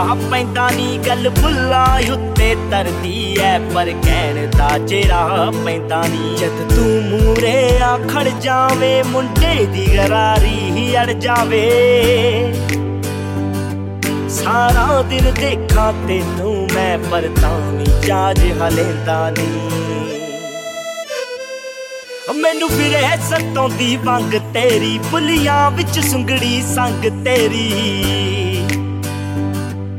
ਪੈਂਦਾ ਨੀ ਗੱਲ ਬੁੱਲਾਂ ਉੱਤੇ ਤਰਦੀ ਐ ਪਰ ਕਹਿਣ ਦਾ ਚਿਹਰਾ ਪੈਂਦਾ ਨੀ। ਜਦ ਤੂੰ ਮੂਰੇ ਆ ਖੜ ਜਾਵੇ ਮੁੰਡੇ ਦੀ ਗਰਾਰੀ ਅੜ ਜਾਵੇ। ਸਾਰਾ ਦਿਨ ਦੇਖਾਂ ਤੈਨੂੰ ਮੈਂ ਪਰ ਤਾਂ ਵੀ ਜਾਜ ਹਲੇਂਦਾ ਨੀ। ਮੈਨੂੰ ਫਿਰੇ ਸਤਾਉਂਦੀ ਵੰਗ ਤੇਰੀ ਬੁੱਲੀਆਂ ਵਿੱਚ ਸੁੰਗੜੀ ਸੰਗ ਤੇਰੀ।